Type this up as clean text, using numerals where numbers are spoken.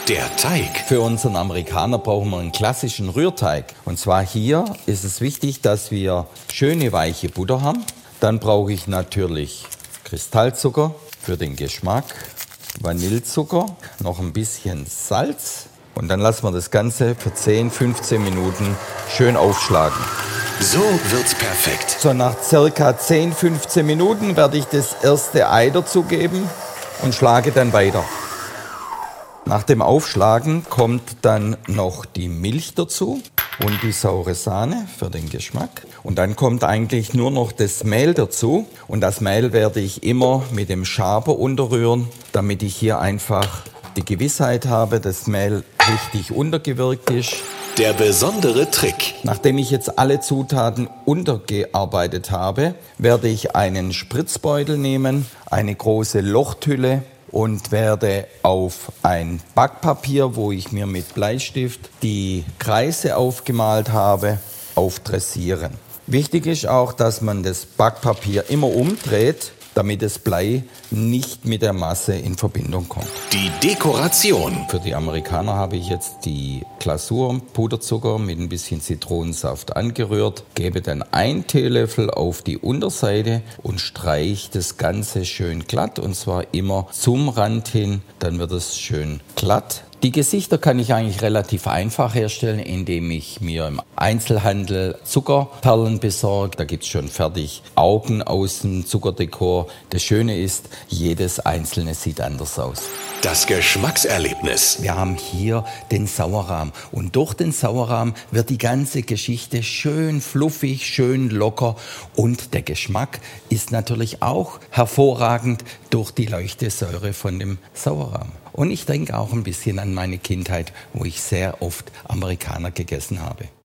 Der Teig. Für unseren Amerikaner brauchen wir einen klassischen Rührteig. Und zwar hier ist es wichtig, dass wir schöne weiche Butter haben. Dann brauche ich natürlich Kristallzucker für den Geschmack, Vanillezucker, noch ein bisschen Salz. Und dann lassen wir das Ganze für 10-15 Minuten schön aufschlagen. So wird's perfekt. So nach circa 10-15 Minuten werde ich das erste Ei dazugeben und schlage dann weiter. Nach dem Aufschlagen kommt dann noch die Milch dazu und die saure Sahne für den Geschmack. Und dann kommt eigentlich nur noch das Mehl dazu. Und das Mehl werde ich immer mit dem Schaber unterrühren, damit ich hier einfach die Gewissheit habe, dass Mehl richtig untergewirkt ist. Der besondere Trick. Nachdem ich jetzt alle Zutaten untergearbeitet habe, werde ich einen Spritzbeutel nehmen, eine große Lochtülle und werde auf ein Backpapier, wo ich mir mit Bleistift die Kreise aufgemalt habe, aufdressieren. Wichtig ist auch, dass man das Backpapier immer umdreht, damit das Blei nicht mit der Masse in Verbindung kommt. Die Dekoration. Für die Amerikaner habe ich jetzt die Glasur, Puderzucker mit ein bisschen Zitronensaft angerührt, gebe dann 1 Teelöffel auf die Unterseite und streiche das Ganze schön glatt, und zwar immer zum Rand hin, dann wird es schön glatt. Die Gesichter kann ich eigentlich relativ einfach herstellen, indem ich mir im Einzelhandel Zuckerperlen besorge. Da gibt es schon fertig Augen aus dem Zuckerdekor. Das Schöne ist, jedes einzelne sieht anders aus. Das Geschmackserlebnis. Wir haben hier den Sauerrahm und durch den Sauerrahm wird die ganze Geschichte schön fluffig, schön locker, und der Geschmack ist natürlich auch hervorragend durch die Leuchtesäure von dem Sauerrahm. Und ich denke auch ein bisschen an meine Kindheit, wo ich sehr oft Amerikaner gegessen habe.